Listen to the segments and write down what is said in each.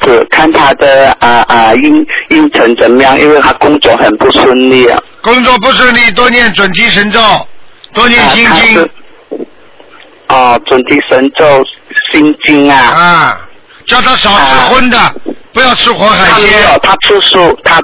子，看他的运程怎么样，因为他工作很不顺利啊。 工作不顺利，多念准提神咒，多念心经。 准提神咒、心经啊。 啊，叫他少吃荤的，不要吃活海鲜。 他吃素，他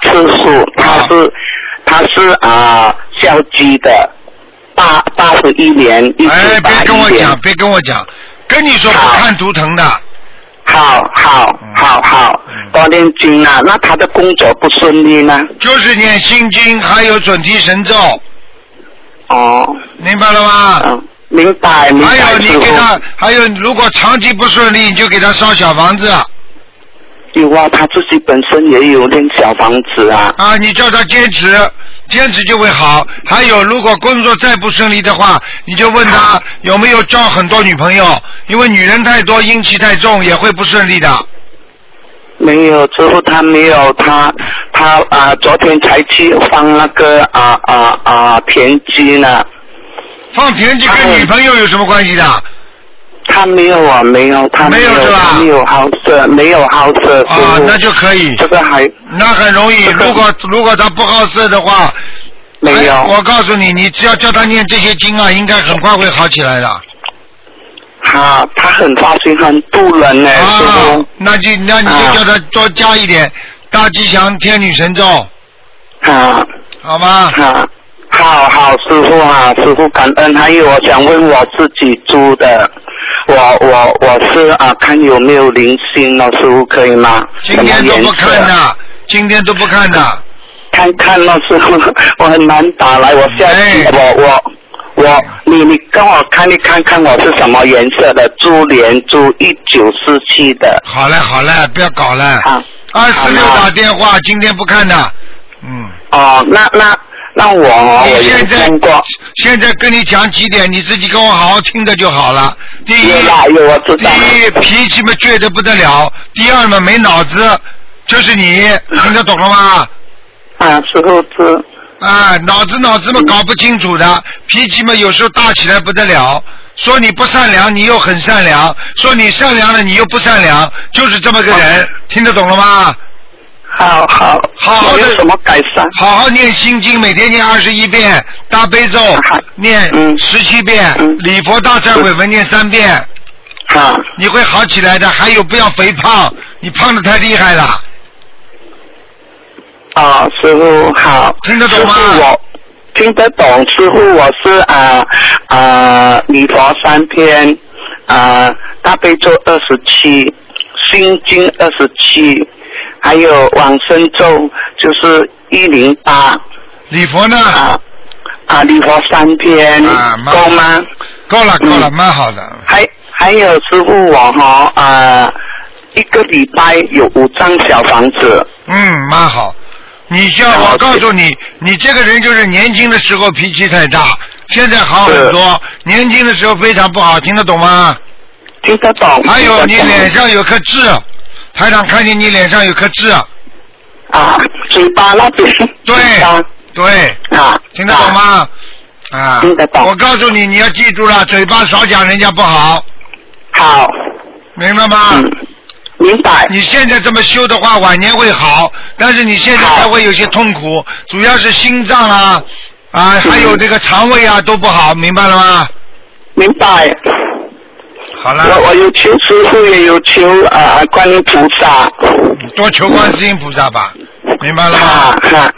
是消极的，81年，1881年。 哎，别跟我讲，跟你说不看图腾的。 好，多念经啊。那他的工作不顺利呢？ 就是念心经，还有准提神咒。明白了吗？ 明白。 还有你给他，还有如果长期不顺利，你就给他烧小房子。 有啊，他自己本身也有念小房子啊。 你叫他坚持就会好。还有，如果工作再不顺利的话，你就问他有没有交很多女朋友，因为女人太多，阴气太重，也会不顺利的。 没有，师父他没有，他昨天才去放那个田鸡呢。 放田鸡跟女朋友有什么关系的？ 他没有啊，没有，他没有是吧？没有好色，没有好色。 那就可以。 这个那很容易。如果他不好色的话， 没有。 我告诉你，你只要叫他念这些经啊，应该很快会好起来的。 他很发心，很度人呢。 那你就叫他多加一点大吉祥天女神咒。好吗？ 好，师父感恩。还有，我想问我自己租的，我是看有没有灵性哦，师父可以吗？ 今天都不看的。 看了师父，我很难打来，我下去你跟我看一看我是什么颜色的，猪年猪1947的。 好了，不要搞了。26打电话，今天不看的。 那我现在跟你讲几点，你自己跟我好好听着就好了。第一，脾气嘛倔得不得了；第二嘛没脑子，就是你，听得懂了吗？ 师父知。 脑子嘛搞不清楚的，脾气嘛有时候大起来不得了。说你不善良，你又很善良；说你善良了，你又不善良，就是这么个人，听得懂了吗？ 好好的，什么改善？ 好好念心经，每天念21遍，大悲咒念17遍，礼佛大忏悔文念3遍。你会好起来的。还有，不要肥胖，你胖得太厉害了。 师父好。 听得懂吗？ 师父我听得懂。师父我是礼佛3篇，大悲咒27，心经27。还有往生咒就是108。 礼佛呢？ 礼佛3篇，够吗？ 够了，蛮好的。 还有师父我一个礼拜有5张小房子。蛮好。我告诉你，你这个人就是年轻的时候脾气太大，现在好很多。年轻的时候非常不好，听得懂吗？ 听得懂。 还有你脸上有颗痣。台长看见你脸上有颗痣。 嘴巴那边。 对。听得懂吗？ 听得懂。 我告诉你，你要记住了，嘴巴少讲人家不好。 好。 明白吗？ 明白。 你现在这么修的话，晚年会好，但是你现在还会有些痛苦，主要是心脏还有这个肠胃都不好，明白了吗？ 明白。 好了。 我有求师父，也有求观音菩萨。 多求观世音菩萨吧，明白了吗？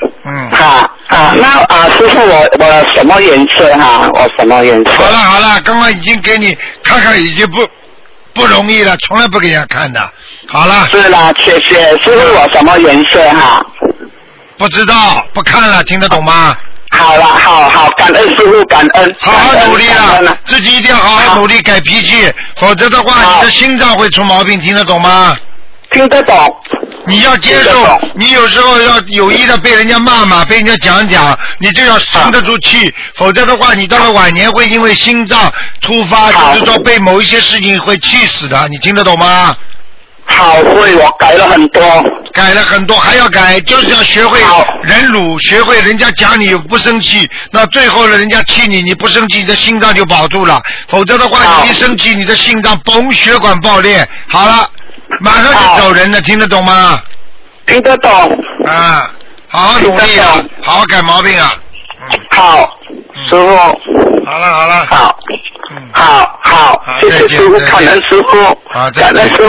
那师父我什么颜色我什么颜色？ 好了，刚刚已经给你看看，已经不容易了，从来不给人家看的。好了。 是啦，谢谢师父，我什么颜色不知道，不看了，听得懂吗？ 好了，好，感恩师父，感恩。 好好努力了，自己一定要好好努力改脾气，否则的话你的心脏会出毛病，听得懂吗？ 听得懂。 你要接受，你有时候要有意的被人家骂，被人家讲，你就要沉得住气，否则的话你到了晚年会因为心脏突发，就是说被某一些事情会气死的，你听得懂吗？ 好，会，我改了很多， 还要改，就是要学会忍辱，学会人家讲你不生气，那最后呢，人家气你不生气，你的心脏就保住了，否则的话你一生气，你的心脏血管爆裂。好了， 马上就走人的，听得懂吗？ 听得懂。 啊，好好努力啊，好好改毛病啊。 好，师傅。 好了。 好，谢谢师傅，感恩师傅。 好，再见。